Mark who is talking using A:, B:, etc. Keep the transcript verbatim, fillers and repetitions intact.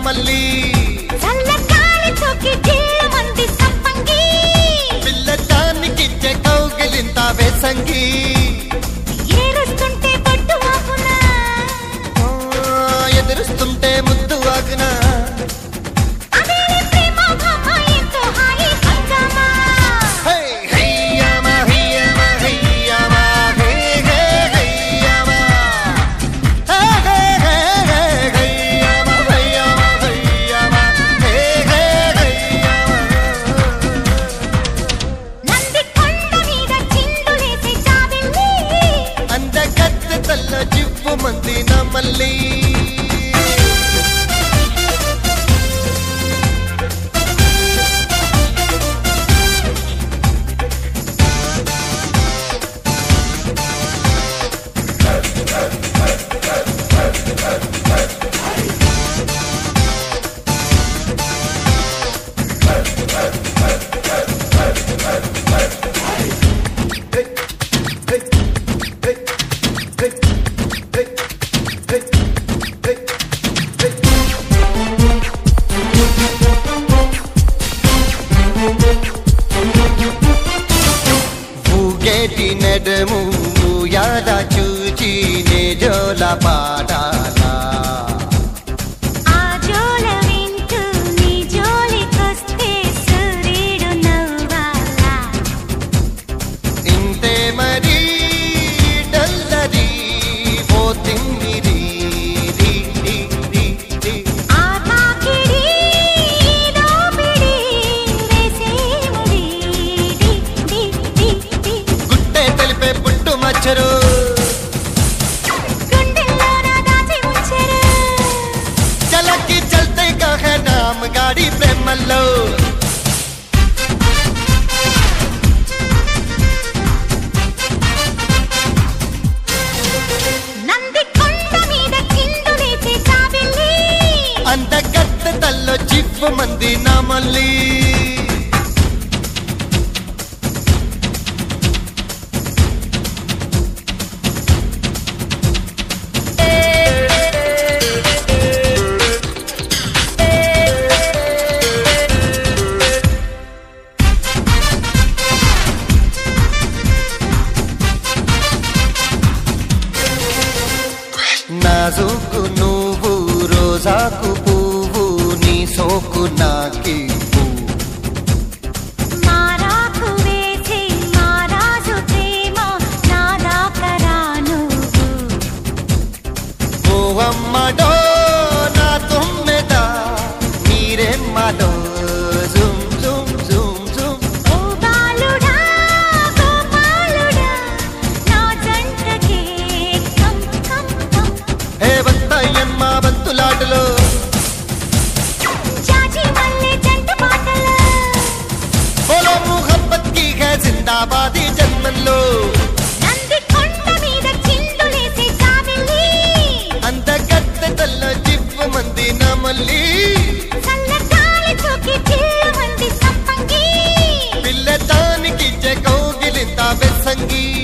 A: నమ్మల్లి
B: చల్లగాలి చోకి జిల్లమంది సంపంగి
A: పిల్లదానికిచ్చే కౌగిలింత వేసంగి
B: ఏరుస్తుంటే పట్టు ఆగునా
A: ఎదురుస్తుంటే ముద్దు ఆగునా
B: అదే ప్రేమ భామ ఎంతో హాయి హంగామా
A: మంది నమ్మల్లి ఊగేటి నడుము యాద చూచి నే జోల పాడాలా
B: ఆ జోల వింటూ నీ జోలికొస్తే సూర్యుడు నవ్వాలా
A: ఇంతే మరి డల్లరి ఓ తిమ్మిరి రి రి రి రి
B: ఆ తాకిడి దోపిడి వేసేముడి డి డి డి డి
A: గుట్టే తెలిపే పుట్టు మచ్చరు
B: గుండెల్లోన దాచి ఉంచెరు
A: చలకి చల్తే కహ నామ్ గాడి ప్రేమల్లో
B: నంది కొండ మీద చిందులేసే జాబిల్లి
A: అందగత్తె తల్లో చిప్పు మంది నమ్మల్లి నాజుకు నువ్వు రోజాకు పువ్వు నీ సోకు నాకి
B: మారాకు వేసి మారాజు ప్రేమ నాదాకరా నువ్వు
A: ఓ అమ్మడో నా తుమ్మెద మీరెమ్మడో జుమ్ జుమ్ జుమ్ జుమ్
B: ఓ బాలుడా గోపాలుడా నా జంటకే కం కం కం
A: హే బంతయ్యమ్మ బంతులాటలో
B: జాజి మల్లె జంట పాటలు
A: బోలో ముహబ్బత్ కి హై జిందాబాదీ జన్మల్లో
B: నంది కొండ మీద చిందులేసే జాబిల్లి
A: అందగత్తె తల్లో చిప్పు మంది నమ్మల్లి
B: చల్లగాలి చోకి జిల్లమంది సంపంగి
A: పిల్లదానికిచ్చే కౌగిలింత వెస్సంగి